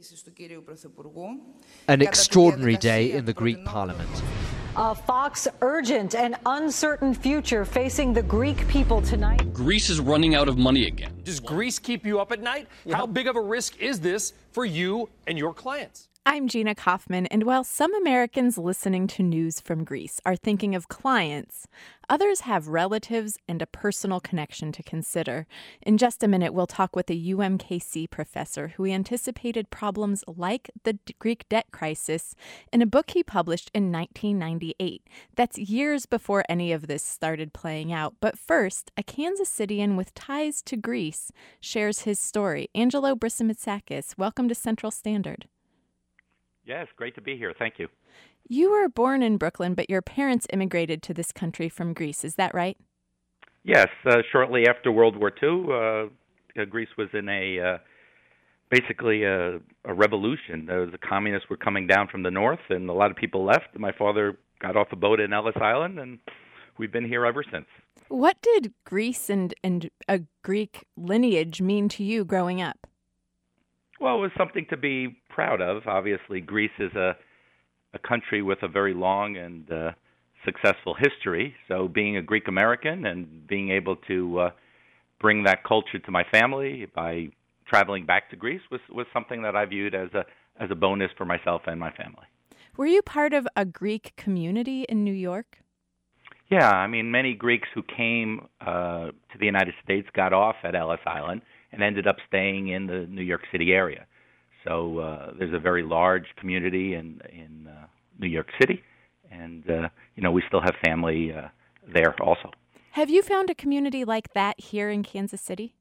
An extraordinary day in the Greek parliament. A Fox urgent and uncertain future facing the Greek people tonight. Greece is running out of money again. Does Greece keep you up at night? How big of a risk is this for you and your clients? I'm Gina Kaufman, and while some Americans listening to news from Greece are thinking of clients, others have relatives and a personal connection to consider. In just a minute, we'll talk with a UMKC professor who anticipated problems like the Greek debt crisis in a book he published in 1998. That's years before any of this started playing out. But first, a Kansas Citian with ties to Greece shares his story. Angelo Brissimitsakis, welcome to Central Standard. Yes, great to be here. Thank you. You were born in Brooklyn, but your parents immigrated to this country from Greece. Is that right? Yes. Shortly after World War II, Greece was in basically a revolution. The communists were coming down from the north, and a lot of people left. My father got off a boat in Ellis Island, and we've been here ever since. What did Greece and a Greek lineage mean to you growing up? Well, it was something to be proud of. Obviously, Greece is a country with a very long and successful history. So being a Greek American and being able to bring that culture to my family by traveling back to Greece was something that I viewed as a bonus for myself and my family. Were you part of a Greek community in New York? Yeah, I mean, many Greeks who came to the United States got off at Ellis Island and ended up staying in the New York City area. So there's a very large community in New York City, and we still have family there also. Have you found a community like that here in Kansas City?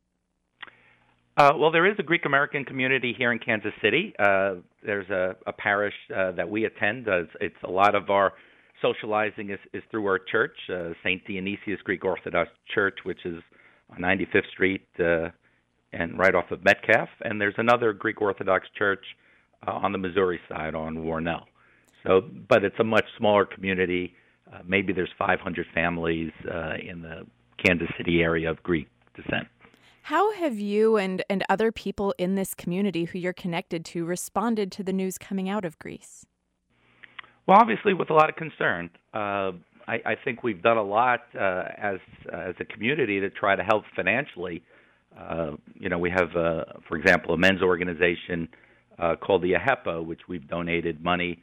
Well, there is a Greek American community here in Kansas City. There's a parish that we attend. It's a lot of our socializing is through our church, St. Dionysius Greek Orthodox Church, which is on 95th Street and right off of Metcalf. And there's another Greek Orthodox church on the Missouri side on Warnell. But it's a much smaller community. Maybe there's 500 families in the Kansas City area of Greek descent. How have you and other people in this community who you're connected to responded to the news coming out of Greece? Well, obviously with a lot of concern. I think we've done a lot as a community to try to help financially. We have, for example, a men's organization called the AHEPA, which we've donated money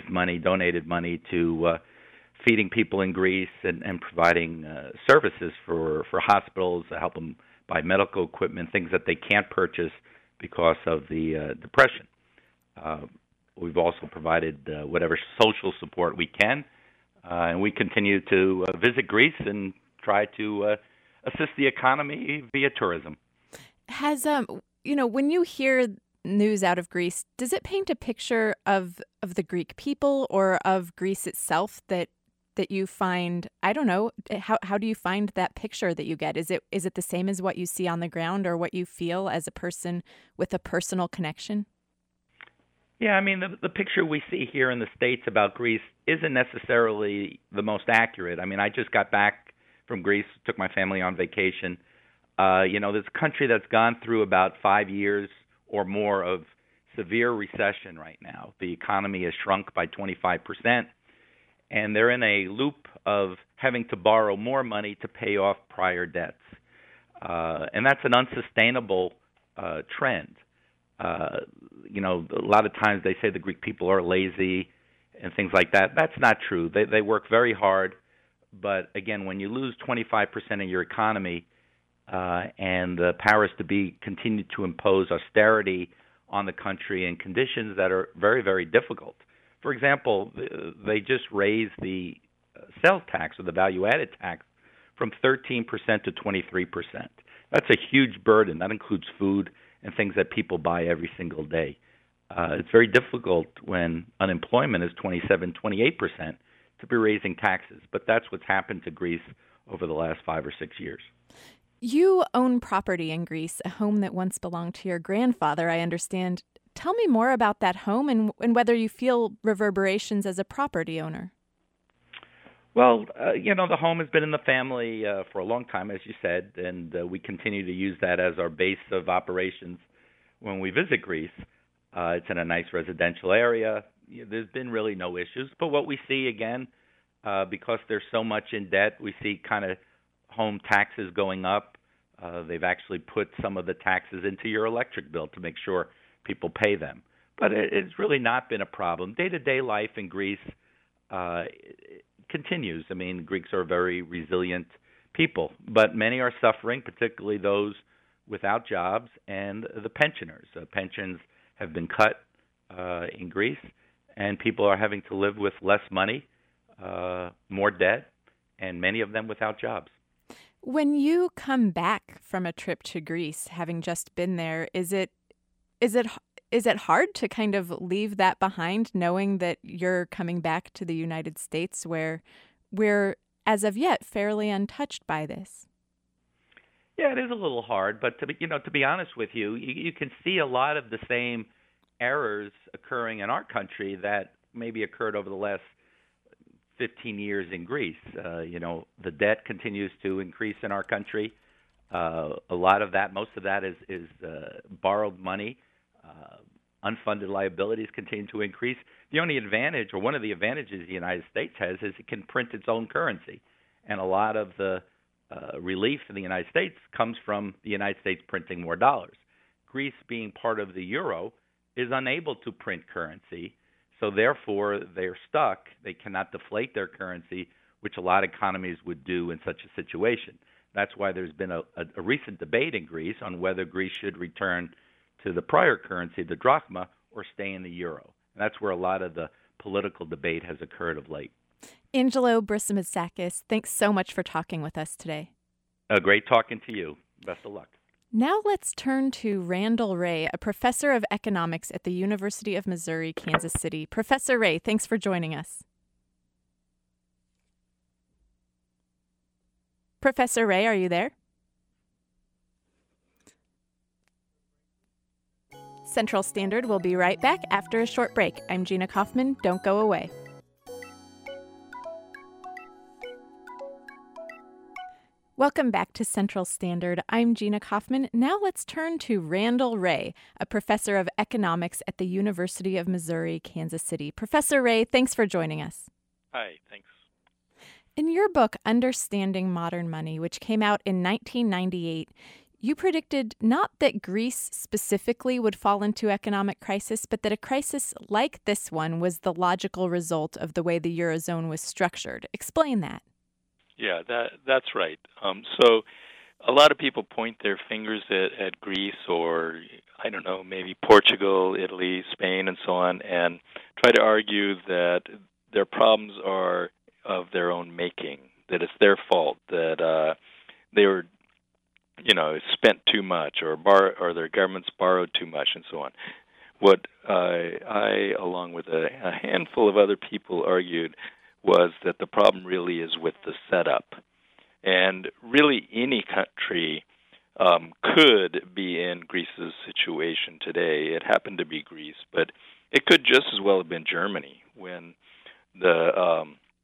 to feeding people in Greece and providing services for hospitals to help them buy medical equipment, things that they can't purchase because of the depression. We've also provided whatever social support we can, and we continue to visit Greece and try to assist the economy via tourism. Has when you hear news out of Greece, does it paint a picture of the Greek people or of Greece itself that you find? I don't know. How do you find that picture that you get? Is it the same as what you see on the ground or what you feel as a person with a personal connection? Yeah, I mean, the picture we see here in the States about Greece isn't necessarily the most accurate. I mean, I just got back from Greece, took my family on vacation. This country that's gone through about 5 years or more of severe recession right now. The economy has shrunk by 25%, and they're in a loop of having to borrow more money to pay off prior debts. And that's an unsustainable trend. A lot of times they say the Greek people are lazy and things like that. That's not true. They work very hard. But again, when you lose 25% of your economy and the powers to be continue to impose austerity on the country in conditions that are very, very difficult. For example, they just raised the sales tax or the value-added tax from 13% to 23%. That's a huge burden. That includes food and things that people buy every single day. It's very difficult when unemployment is 27, 28% to be raising taxes. But that's what's happened to Greece over the last 5 or 6 years. You own property in Greece, a home that once belonged to your grandfather, I understand. Tell me more about that home and whether you feel reverberations as a property owner. Well, the home has been in the family for a long time, as you said, and we continue to use that as our base of operations when we visit Greece. It's in a nice residential area. There's been really no issues. But what we see, again, because there's so much in debt, we see kind of home taxes going up. They've actually put some of the taxes into your electric bill to make sure people pay them. But it's really not been a problem. Day-to-day life in Greece continues. I mean, Greeks are very resilient people, but many are suffering, particularly those without jobs and the pensioners. Pensions have been cut in Greece, and people are having to live with less money, more debt, and many of them without jobs. When you come back from a trip to Greece, having just been there, is it hard to kind of leave that behind, knowing that you're coming back to the United States, where we're, as of yet, fairly untouched by this? Yeah, it is a little hard, but to be honest with you, you can see a lot of the same errors occurring in our country that maybe occurred over the last 15 years in Greece. The debt continues to increase in our country. A lot of that, most of that is borrowed money. Unfunded liabilities continue to increase. The only advantage, or one of the advantages the United States has, is it can print its own currency. And a lot of the relief in the United States comes from the United States printing more dollars. Greece, being part of the euro, is unable to print currency, so therefore they're stuck. They cannot deflate their currency, which a lot of economies would do in such a situation. That's why there's been a recent debate in Greece on whether Greece should return to the prior currency, the drachma, or stay in the euro. And that's where a lot of the political debate has occurred of late. Angelo Brissomizakis, thanks so much for talking with us today. Great talking to you. Best of luck. Now let's turn to Randall Wray, a professor of economics at the University of Missouri, Kansas City. Professor Wray, thanks for joining us. Professor Wray, are you there? Central Standard will be right back after a short break. I'm Gina Kaufman. Don't go away. Welcome back to Central Standard. I'm Gina Kaufman. Now let's turn to Randall Wray, a professor of economics at the University of Missouri, Kansas City. Professor Wray, thanks for joining us. Hi, thanks. In your book, Understanding Modern Money, which came out in 1998, you predicted not that Greece specifically would fall into economic crisis, but that a crisis like this one was the logical result of the way the Eurozone was structured. Explain that. Yeah, that's right. So a lot of people point their fingers at Greece or, I don't know, maybe Portugal, Italy, Spain, and so on, and try to argue that their problems are of their own making, that it's their fault, that they were, spent too much or their governments borrowed too much and so on. What I, along with a handful of other people, argued was that the problem really is with the setup. And really any country could be in Greece's situation today. It happened to be Greece, but it could just as well have been Germany. When the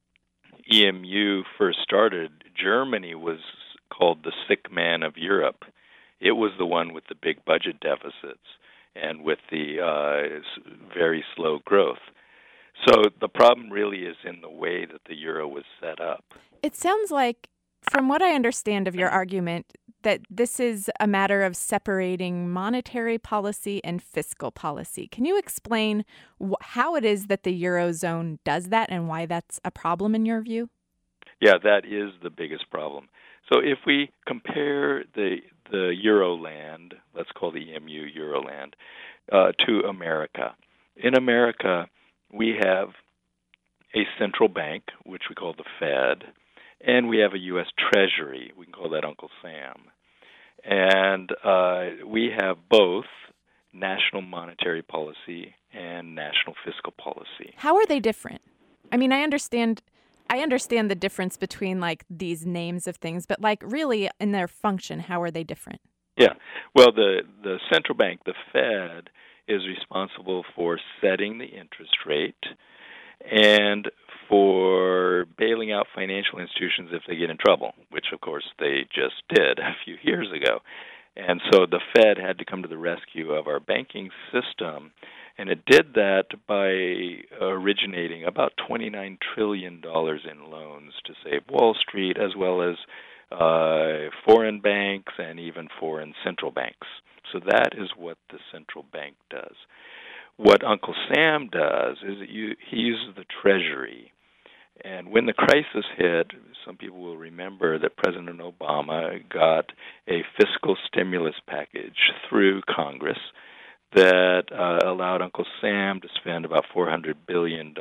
EMU first started, Germany was called the sick man of Europe. It was the one with the big budget deficits and with the very slow growth. So the problem really is in the way that the euro was set up. It sounds like, from what I understand of your argument, that this is a matter of separating monetary policy and fiscal policy. Can you explain how it is that the Eurozone does that and why that's a problem in your view? Yeah, that is the biggest problem. So if we compare the Euroland, let's call the EMU Euroland, to America. In America, we have a central bank, which we call the Fed, and we have a U.S. Treasury. We can call that Uncle Sam. And we have both national monetary policy and national fiscal policy. How are they different? I mean, I understand the difference between, like, these names of things, but, like, really in their function, how are they different? Yeah. Well, the central bank, the Fed, is responsible for setting the interest rate and for bailing out financial institutions if they get in trouble, which, of course, they just did a few years ago. And so the Fed had to come to the rescue of our banking system And it did that by originating about $29 trillion in loans to save Wall Street, as well as foreign banks and even foreign central banks. So that is what the central bank does. What Uncle Sam does is he uses the Treasury. And when the crisis hit, some people will remember that President Obama got a fiscal stimulus package through Congress that allowed Uncle Sam to spend about $400 billion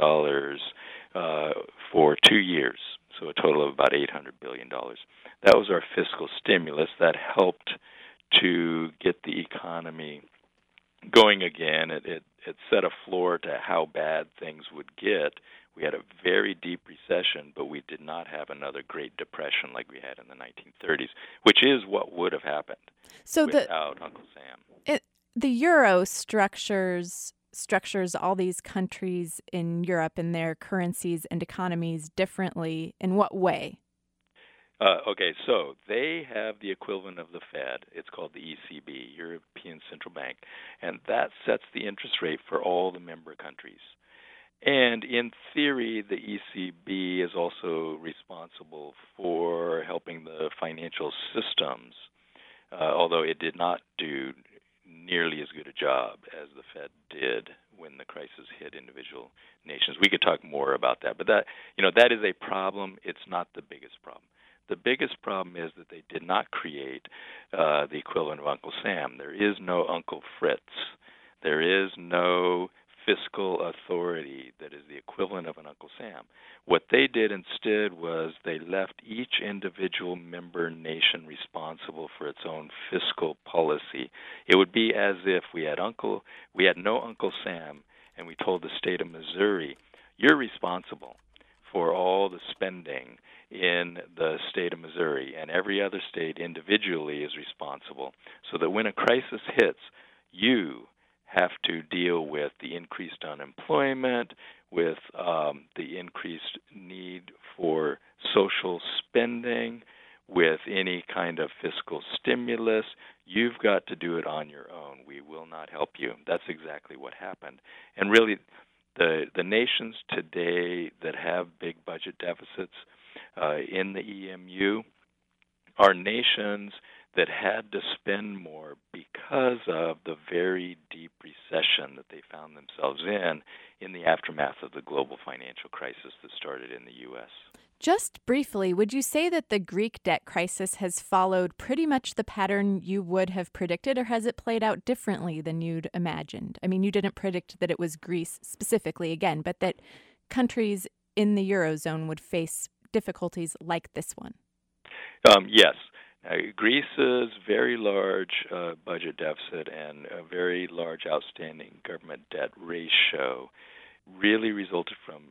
for 2 years, so a total of about $800 billion. That was our fiscal stimulus that helped to get the economy going again. It set a floor to how bad things would get. We had a very deep recession, but we did not have another Great Depression like we had in the 1930s, which is what would have happened without Uncle Sam. The euro structures all these countries in Europe and their currencies and economies differently. In what way? Okay, so they have the equivalent of the Fed. It's called the ECB, European Central Bank, and that sets the interest rate for all the member countries. And in theory, the ECB is also responsible for helping the financial systems, although it did not do nearly as good a job as the Fed did when the crisis hit individual nations. We could talk more about that, but that is a problem. It's not the biggest problem. The biggest problem is that they did not create the equivalent of Uncle Sam. There is no Uncle Fritz. There is no fiscal authority that is the equivalent of an Uncle Sam. What they did instead was they left each individual member nation responsible for its own fiscal policy. It would be as if we had no Uncle Sam, and we told the state of Missouri, you're responsible for all the spending in the state of Missouri, and every other state individually is responsible, so that when a crisis hits, you have to deal with the increased unemployment, with the increased need for social spending, with any kind of fiscal stimulus. You've got to do it on your own. We will not help you. That's exactly what happened. And really, the nations today that have big budget deficits in the EMU are nations that had to spend more because of the very deep recession that they found themselves in the aftermath of the global financial crisis that started in the U.S. Just briefly, would you say that the Greek debt crisis has followed pretty much the pattern you would have predicted, or has it played out differently than you'd imagined? I mean, you didn't predict that it was Greece specifically, again, but that countries in the Eurozone would face difficulties like this one. Yes. Greece's very large budget deficit and a very large outstanding government debt ratio really resulted from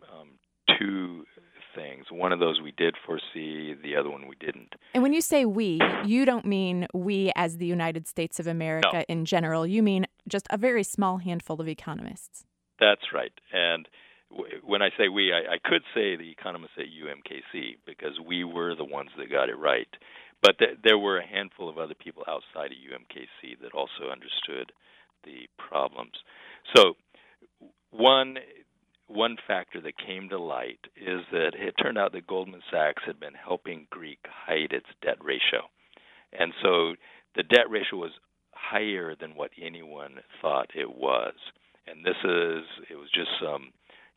two things. One of those we did foresee, the other one we didn't. And when you say we, you don't mean we as the United States of America in general. You mean just a very small handful of economists. That's right. And when I say we, I could say the economists at UMKC, because we were the ones that got it right. But there were a handful of other people outside of UMKC that also understood the problems. So one factor that came to light is that it turned out that Goldman Sachs had been helping Greece hide its debt ratio. And so the debt ratio was higher than what anyone thought it was. And it was just some,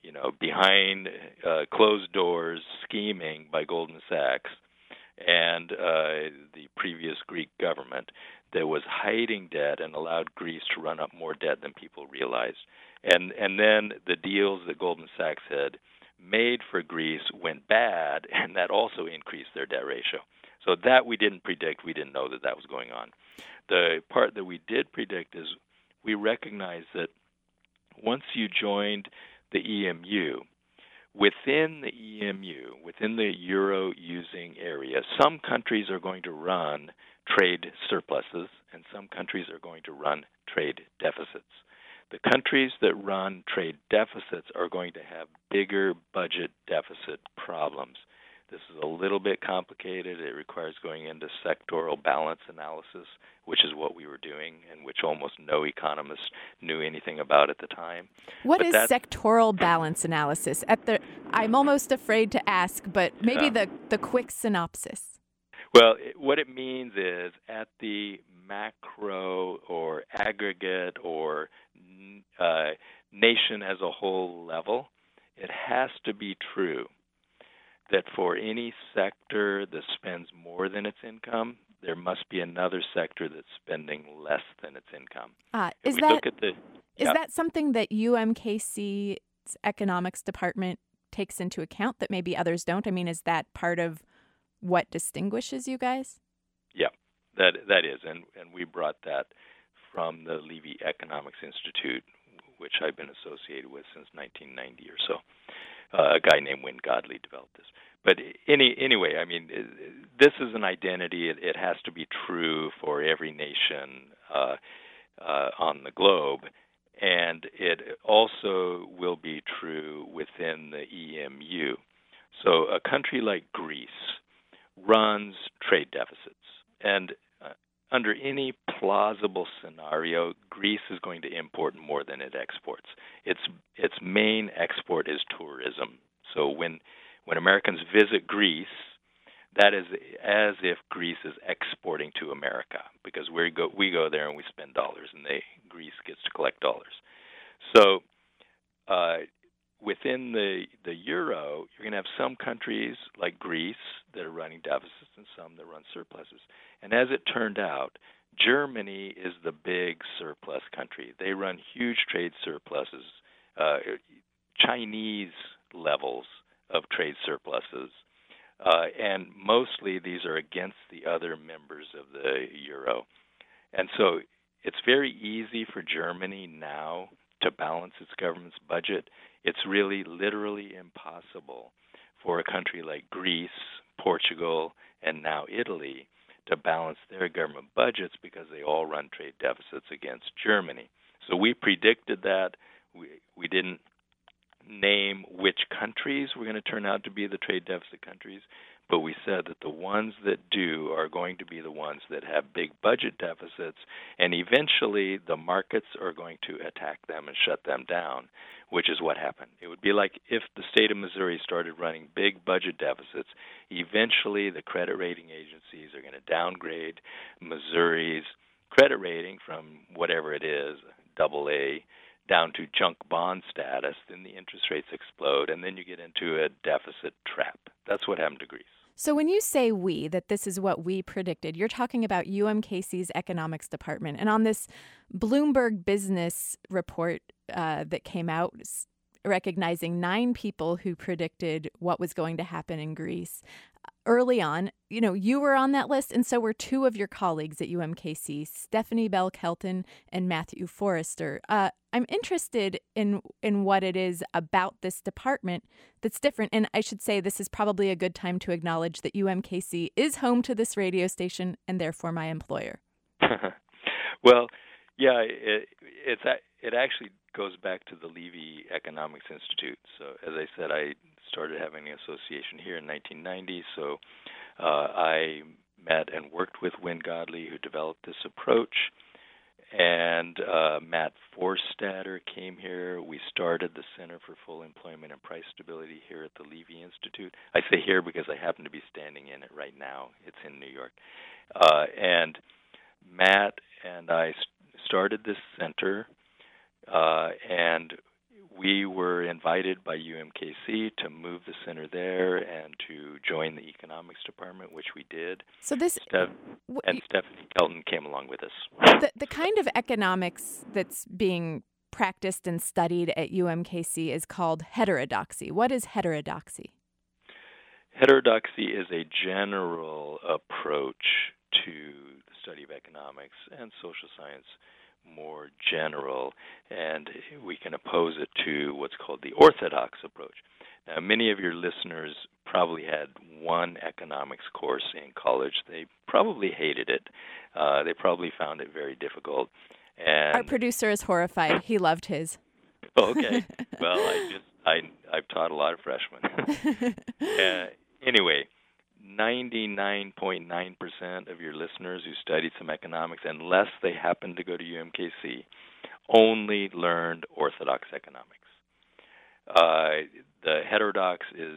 behind closed doors scheming by Goldman Sachs and the previous Greek government that was hiding debt and allowed Greece to run up more debt than people realized. And then the deals that Goldman Sachs had made for Greece went bad, and that also increased their debt ratio. So that we didn't predict. We didn't know that was going on. The part that we did predict is we recognized that once you joined the EMU, within the EMU, within the euro-using area, some countries are going to run trade surpluses, and some countries are going to run trade deficits. The countries that run trade deficits are going to have bigger budget deficit problems. This is a little bit complicated. It requires going into sectoral balance analysis, which is what we were doing and which almost no economist knew anything about at the time. What is sectoral balance analysis? I'm almost afraid to ask, but maybe the quick synopsis. Well, what it means is at the macro or aggregate or nation as a whole level, it has to be true that for any sector that spends more than its income, there must be another sector that's spending less than its income. Is that something that UMKC's economics department takes into account that maybe others don't? I mean, is that part of what distinguishes you guys? Yeah, that is, and we brought that from the Levy Economics Institute, which I've been associated with since 1990 or so. A guy named Wynne Godley developed this. But anyway, I mean, this is an identity. It has to be true for every nation on the globe, and it also will be true within the EMU. So a country like Greece runs trade deficits, and under any plausible scenario, Greece is going to import more than it exports. Its main export is tourism. So when Americans visit Greece, that is as if Greece is exporting to America, because we go there and we spend dollars, and Greece gets to collect dollars. So within the euro, you're going to have some countries like Greece that are running deficits and some that run surpluses. And as it turned out, Germany is the big surplus country. They run huge trade surpluses, Chinese levels of trade surpluses, and mostly these are against the other members of the euro. And so it's very easy for Germany now to balance its government's budget. It's really literally impossible for a country like Greece, Portugal, and now Italy to balance their government budgets because they all run trade deficits against Germany. So we predicted that. We didn't name which countries were going to turn out to be the trade deficit countries, but we said that the ones that do are going to be the ones that have big budget deficits, and eventually the markets are going to attack them and shut them down, which is what happened. It would be like if the state of Missouri started running big budget deficits, eventually the credit rating agencies are going to downgrade Missouri's credit rating from whatever it is, AA, down to junk bond status, then the interest rates explode, and then you get into a deficit trap. That's what happened to Greece. So when you say that this is what we predicted, you're talking about UMKC's economics department. And on this Bloomberg business report that came out recognizing 9 people who predicted what was going to happen in Greece, early on, you were on that list, and so were 2 of your colleagues at UMKC, Stephanie Bell Kelton and Matthew Forrester. I'm interested in what it is about this department that's different, and I should say this is probably a good time to acknowledge that UMKC is home to this radio station and therefore my employer. Well, yeah, it actually goes back to the Levy Economics Institute. So as I said, I started having an association here in 1990, so I met and worked with Wynne Godley, who developed this approach, and Matt Forstater came here. We started the Center for Full Employment and Price Stability here at the Levy Institute. I say here because I happen to be standing in it right now. It's in New York. And Matt and I started this center, and we were invited by UMKC to move the center there and to join the economics department, which we did. So and Stephanie Kelton came along with us. The kind of economics that's being practiced and studied at UMKC is called heterodoxy. What is heterodoxy? Heterodoxy is a general approach to the study of economics and social science, more general, and we can oppose it to what's called the orthodox approach. Now, many of your listeners probably had one economics course in college. They probably hated it. They probably found it very difficult. And our producer is horrified. He loved his. Okay. Well, I've taught a lot of freshmen. Anyway, 99.9% of your listeners who studied some economics, unless they happened to go to UMKC, only learned orthodox economics. The heterodox is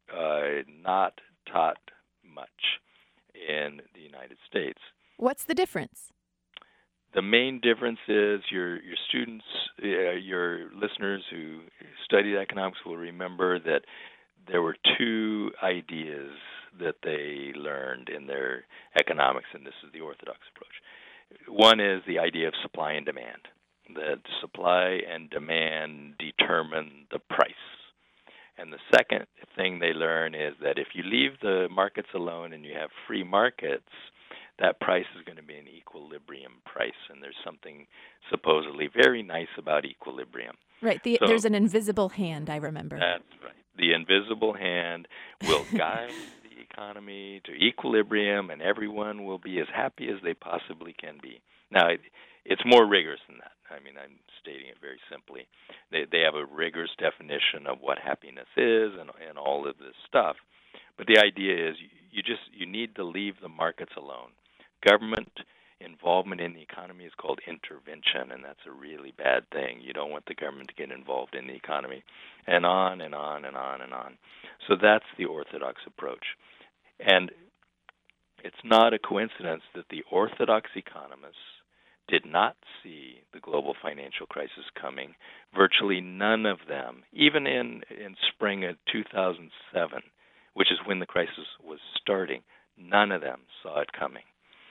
not taught much in the United States. What's the difference? The main difference is your students, your listeners who studied economics will remember that there were two ideas that they learned in their economics, and this is the orthodox approach. One is the idea of supply and demand, that supply and demand determine the price. And the second thing they learn is that if you leave the markets alone and you have free markets, that price is going to be an equilibrium price, and there's something supposedly very nice about equilibrium. Right. There's an invisible hand, I remember. That's right. The invisible hand will guide the economy to equilibrium, and everyone will be as happy as they possibly can be. Now, it's more rigorous than that. I mean, I'm stating it very simply. They have a rigorous definition of what happiness is and all of this stuff. But the idea is you need to leave the markets alone. Government involvement in the economy is called intervention, and that's a really bad thing. You don't want the government to get involved in the economy, and on and on and on and on. So that's the orthodox approach. And it's not a coincidence that the orthodox economists did not see the global financial crisis coming. Virtually none of them, even in spring of 2007, which is when the crisis was starting, none of them saw it coming.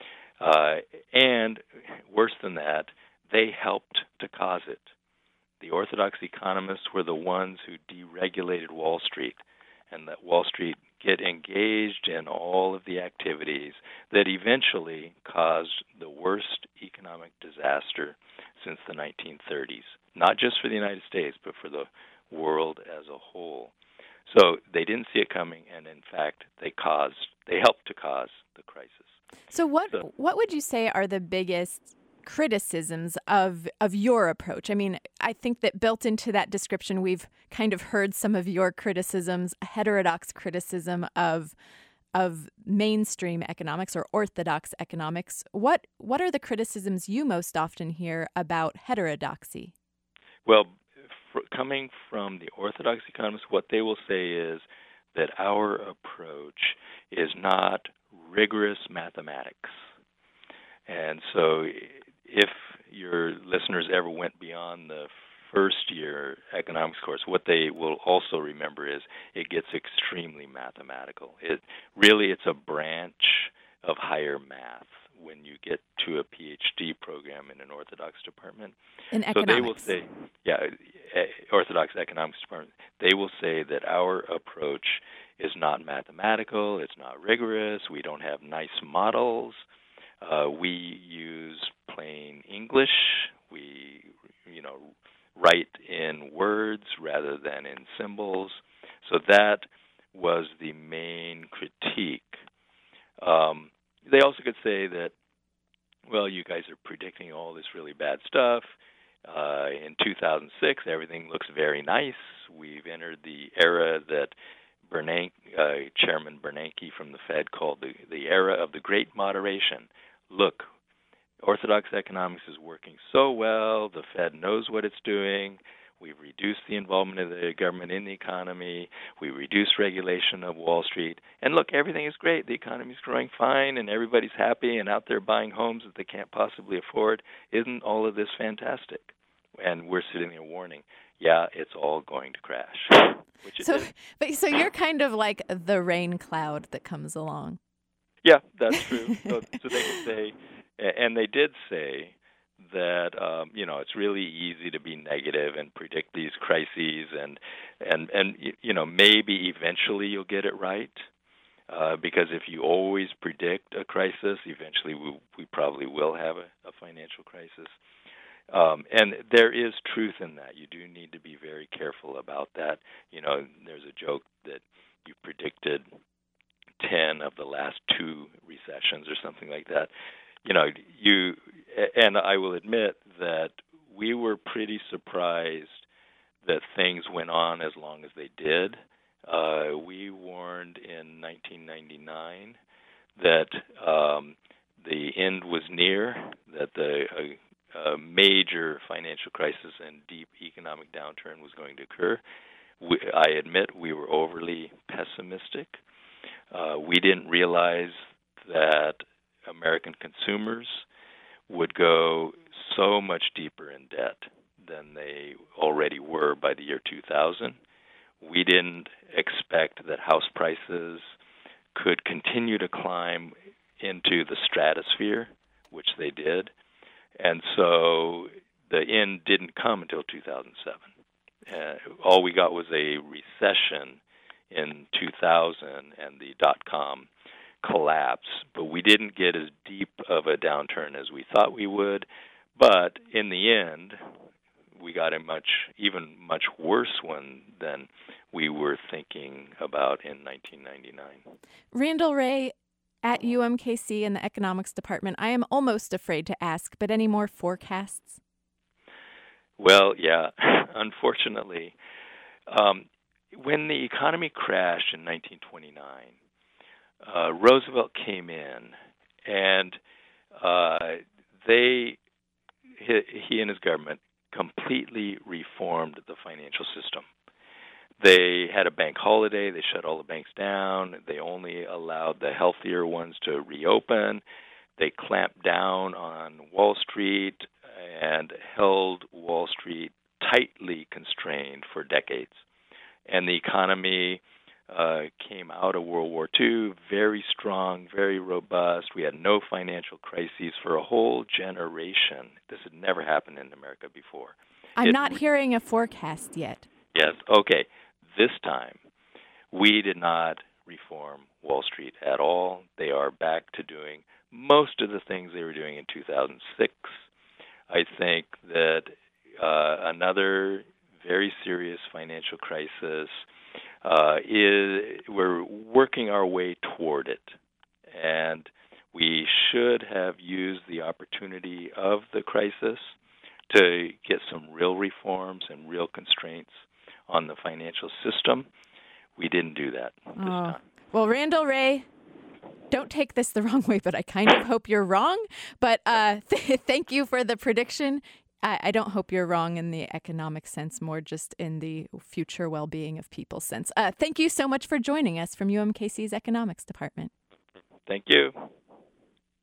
And worse than that, they helped to cause it. The orthodox economists were the ones who deregulated Wall Street, and that Wall Street get engaged in all of the activities that eventually caused the worst economic disaster since the 1930s, not just for the United States, but for the world as a whole. So they didn't see it coming, and in fact, they helped to cause the crisis. So what would you say are the biggest criticisms of your approach? I mean, I think that built into that description, we've kind of heard some of your criticisms, heterodox criticism of mainstream economics or orthodox economics. What are the criticisms you most often hear about heterodoxy? Well, coming from the orthodox economists, what they will say is that our approach is not rigorous mathematics. And so if your listeners ever went beyond the first year economics course, what they will also remember is it gets extremely mathematical. It's a branch of higher math when you get to a PhD program in an Orthodox department. In economics. So they will say, Orthodox economics department, they will say that our approach is not mathematical, it's not rigorous, we don't have nice models, we use plain English, we write in words rather than in symbols. So that was the main critique. They also could say that, well, you guys are predicting all this really bad stuff. In 2006, everything looks very nice. We've entered the era that Chairman Bernanke from the Fed called the era of the Great Moderation. Look, orthodox economics is working so well. The Fed knows what it's doing. We've reduced the involvement of the government in the economy. We reduced regulation of Wall Street. And look, everything is great. The economy is growing fine, and everybody's happy and out there buying homes that they can't possibly afford. Isn't all of this fantastic? And we're sitting there warning, yeah, it's all going to crash. So you're kind of like the rain cloud that comes along. Yeah, that's true. So they could say, and they did say, that it's really easy to be negative and predict these crises, and maybe eventually you'll get it right, because if you always predict a crisis, eventually we probably will have a financial crisis. And there is truth in that. You do need to be very careful about that. There's a joke that you predicted 10 of the last 2 recessions or something like that. And I will admit that we were pretty surprised that things went on as long as they did. We warned in 1999 that the end was near, that a major financial crisis and deep economic downturn was going to occur. I admit we were overly pessimistic. We didn't realize that American consumers would go so much deeper in debt than they already were by the year 2000. We didn't expect that house prices could continue to climb into the stratosphere, which they did. And so the end didn't come until 2007. All we got was a recession in 2000 and the dot-com collapse, but we didn't get as deep of a downturn as we thought we would. But in the end, we got a much worse one than we were thinking about in 1999. Randall Wray at UMKC in the economics department. I am almost afraid to ask, but any more forecasts? Well, yeah, unfortunately. When the economy crashed in 1929, Roosevelt came in, and he and his government completely reformed the financial system. They had a bank holiday. They shut all the banks down. They only allowed the healthier ones to reopen. They clamped down on Wall Street and held Wall Street tightly constrained for decades. And the economy came out of World War II very strong, very robust. We had no financial crises for a whole generation. This had never happened in America before. I'm not hearing a forecast yet. Yes, okay. This time, we did not reform Wall Street at all. They are back to doing most of the things they were doing in 2006. I think that another very serious financial crisis we're working our way toward it. And we should have used the opportunity of the crisis to get some real reforms and real constraints on the financial system. We didn't do that this time. Well, Randall Wray, don't take this the wrong way, but I kind of hope you're wrong. But thank you for the prediction. I don't hope you're wrong in the economic sense, more just in the future well-being of people sense. Thank you so much for joining us from UMKC's economics department. Thank you.